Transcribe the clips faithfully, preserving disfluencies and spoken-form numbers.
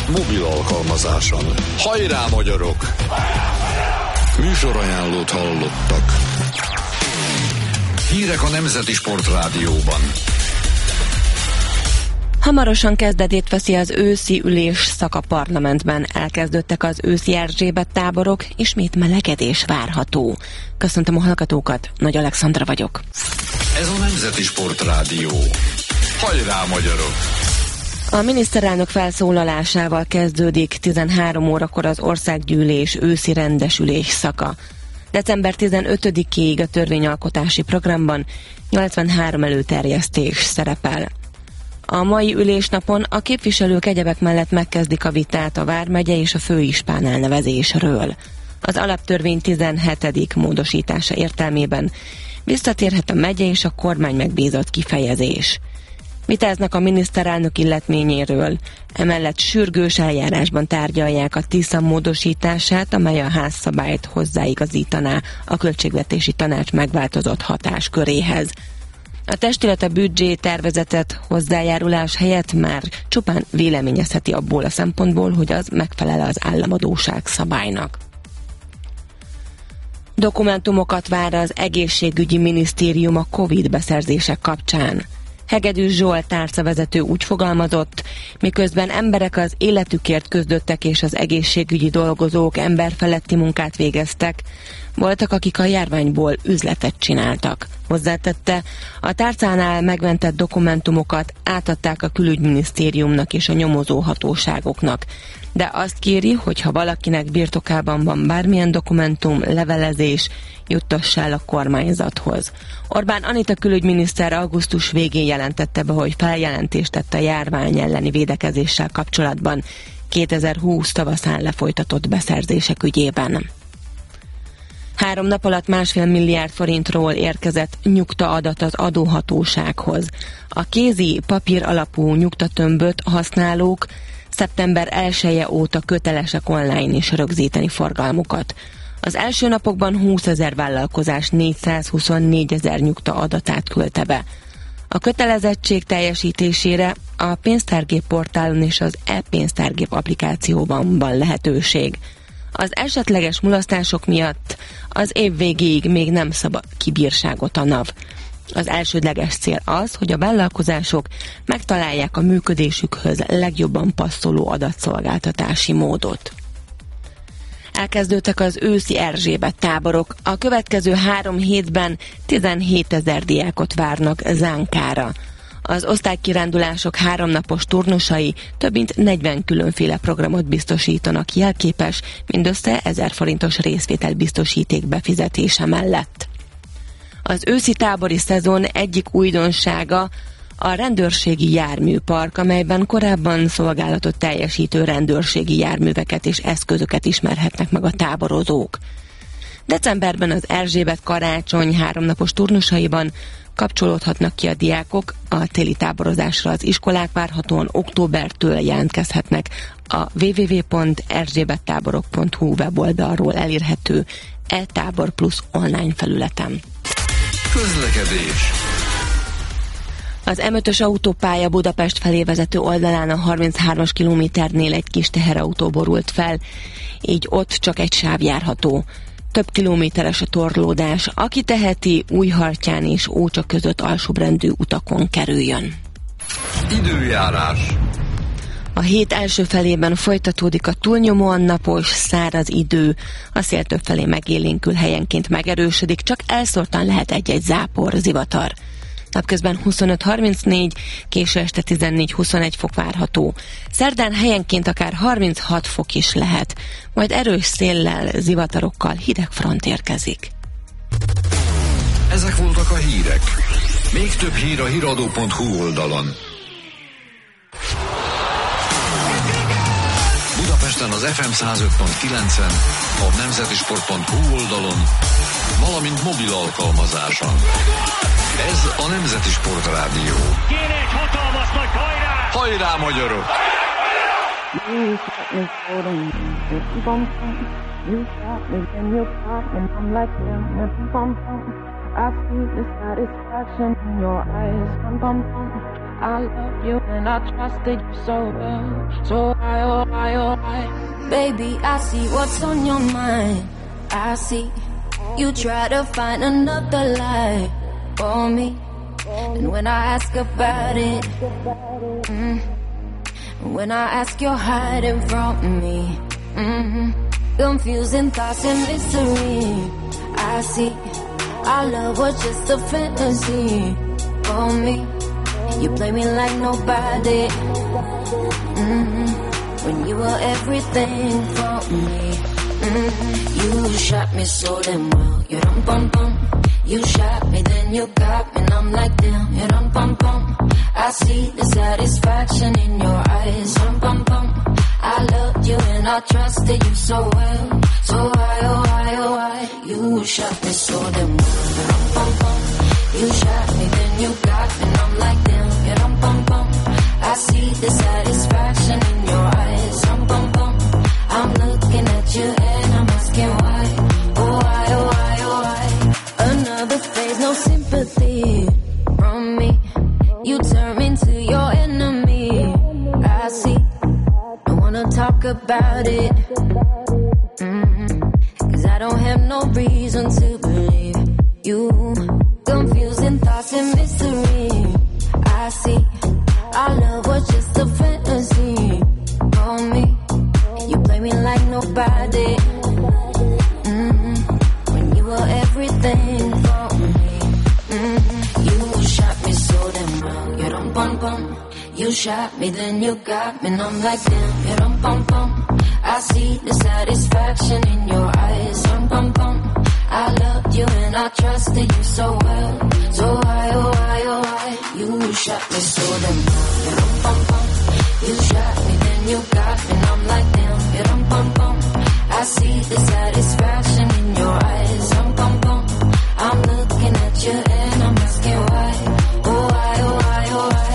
mobil alkalmazáson. Hajrá, magyarok! Műsorajánlót hallottak. Hírek a Nemzeti Sportrádióban. Hamarosan kezdetét veszi az őszi ülés szak a parlamentben. Elkezdődtek az őszi Erzsébet táborok, ismét melegedés várható. Köszöntöm a hallgatókat, Nagy Alexandra vagyok. Ez a Nemzeti Sportrádió. Hajrá, magyarok! A miniszterelnök felszólalásával kezdődik tizenhárom órakor az országgyűlés őszi rendesülés szaka. december tizenötödikéig a törvényalkotási programban nyolcvanhárom előterjesztés szerepel. A mai ülésnapon a képviselők egyebek mellett megkezdik a vitát a vármegye és a főispán elnevezésről. Az alaptörvény tizenhetedik módosítása értelmében visszatérhet a megye és a kormány megbízott kifejezés. Vitáznak a miniszterelnök illetményéről, emellett sürgős eljárásban tárgyalják a TISZA módosítását, amely a házszabályt hozzáigazítaná a költségvetési tanács megváltozott hatásköréhez. A testület a büdzsé tervezetet hozzájárulás helyett már csupán véleményezheti abból a szempontból, hogy az megfelel az államadósság szabálynak. Dokumentumokat vár az egészségügyi minisztérium a Covid beszerzések kapcsán. Hegedűs Zsolt tárcavezető úgy fogalmazott, miközben emberek az életükért küzdöttek és az egészségügyi dolgozók emberfeletti munkát végeztek, voltak, akik a járványból üzletet csináltak. Hozzátette, a tárcánál megmentett dokumentumokat átadták a külügyminisztériumnak és a nyomozó hatóságoknak. De azt kéri, hogy ha valakinek birtokában van bármilyen dokumentum, levelezés, juttassa el a kormányzathoz. Orbán Anita külügyminiszter augusztus végén jelentette be, hogy feljelentést tett a járvány elleni védekezéssel kapcsolatban kétezer-húsz tavaszán lefolytatott beszerzések ügyében. Három nap alatt másfél milliárd forintról érkezett nyugtaadat az adóhatósághoz. A kézi papír alapú nyugtatömböt használók szeptember elseje óta kötelesek online is rögzíteni forgalmukat. Az első napokban húszezer vállalkozás négyszázhuszonnégy ezer nyugta adatát küldte be. A kötelezettség teljesítésére a pénztárgép portálon és az e-pénztárgép applikációban van lehetőség. Az esetleges mulasztások miatt az év végéig még nem szab ki bírságot a NAV. Az elsődleges cél az, hogy a vállalkozások megtalálják a működésükhöz legjobban passzoló adatszolgáltatási módot. Elkezdődtek az őszi Erzsébet táborok. A következő három hétben tizenhétezer diákot várnak Zánkára. Az osztálykirándulások háromnapos turnusai több mint negyven különféle programot biztosítanak jelképes, mindössze ezer forintos részvételbiztosíték befizetése mellett. Az őszi tábori szezon egyik újdonsága a rendőrségi járműpark, amelyben korábban szolgálatot teljesítő rendőrségi járműveket és eszközöket ismerhetnek meg a táborozók. Decemberben az Erzsébet karácsony háromnapos turnusaiban kapcsolódhatnak ki a diákok, a téli táborozásra az iskolák várhatóan októbertől jelentkezhetnek a double-u double-u double-u pont erzsébettáborok pont hu weboldalról elérhető e-tábor plusz online felületen. Közlekedés. Az em ötös autópálya Budapest felé vezető oldalán a harminchármas kilométernél egy kis teherautó borult fel, így ott csak egy sáv járható. Több kilométeres a torlódás, aki teheti, Újhartyán és Ócsa között alsóbrendű utakon kerüljön. Időjárás. A hét első felében folytatódik a túlnyomóan napos, száraz idő, a szél több felé megélénkül, helyenként megerősödik, csak elszórtan lehet egy-egy zápor, zivatar. Napközben huszonöt harmincnégy, késő este tizennégy huszonegy fok várható. Szerdán helyenként akár harminchat fok is lehet, majd erős széllel, zivatarokkal hideg front érkezik. Ezek voltak a hírek. Még több hír a híradó pont hu oldalon. Budapesten az ef em száz öt pont kilencen, a nemzetisport pont hu oldalon, valamint mobil alkalmazáson. Ez a Nemzeti Sportrádió. Kéne egy hatalmas nagy hajrá! Hajrá, magyarok! You got me floating, bum bum. You got me in your pot, and I'm like damn, bum bum. I see the satisfaction in your eyes, bum bum bum. I love you and I trusted you so well. So why, oh why, oh why? Baby, I see what's on your mind. I see you try to find another lie for me. And when I ask about it, mm, when I ask you're hiding from me, mm, confusing thoughts and mystery. I see our love was just a fantasy for me. You play me like nobody, mm, when you were everything for me. Mm, you shot me so damn well. You dum bum bum. You shot me, then you got me, and I'm like damn. You dum bum bum. I see the satisfaction in your eyes. Dum bum bum. I loved you and I trusted you so well. So why, oh why, oh why? You shot me so damn well. You dum bum bum. You shot me, then you got me, and I'm like damn. You dum bum bum. I see the satisfaction in your eyes. Dum bum bum. I'm looking at you and I'm asking why. Oh why, oh why, oh why? Another phase, no sympathy from me. You turn me into your enemy. I see. I wanna talk about it. Mm-hmm. Cause I don't have no reason to believe you. Confusing thoughts and mystery. I see. Our love was just a fantasy for me. You play me like nobody, mm-hmm, when you were everything for me. Mm-hmm. You shot me so damn well. You dum bum bum. You shot me, then you got me, and I'm like damn. You dum bum bum. I see the satisfaction in your eyes. Dum bum bum. I loved you and I trusted you so well. So why, oh why, oh why? You shot me so damn well. You dum bum bum. You shot me, then you got me, and I'm like damn. You dum bum bum. I see the satisfaction in your eyes. Dum bum bum. I'm looking at you and I'm asking why. Oh why, oh why, oh why?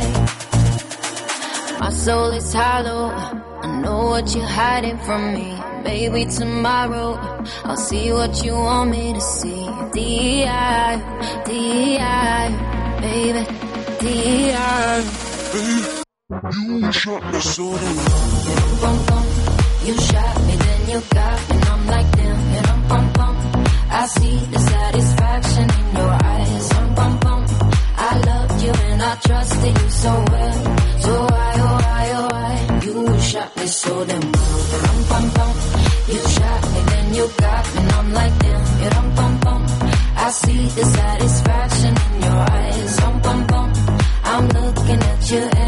My soul is hollow. I know what you're hiding from me. Maybe tomorrow I'll see what you want me to see. D E I, D E I, baby, D E I. You shot me so damn well. You shot me, then you got me, and I'm like damn. You dum bum bum. I see the satisfaction in your eyes. Dum bum bum. I loved you and I trusted you so well. So why, oh why, oh why? You shot me so damn well. You dum bum bum. You shot me, then you got me, and I'm like damn. You dum bum bum. I see the satisfaction in your eyes. Dum bum bum. I'm looking at you.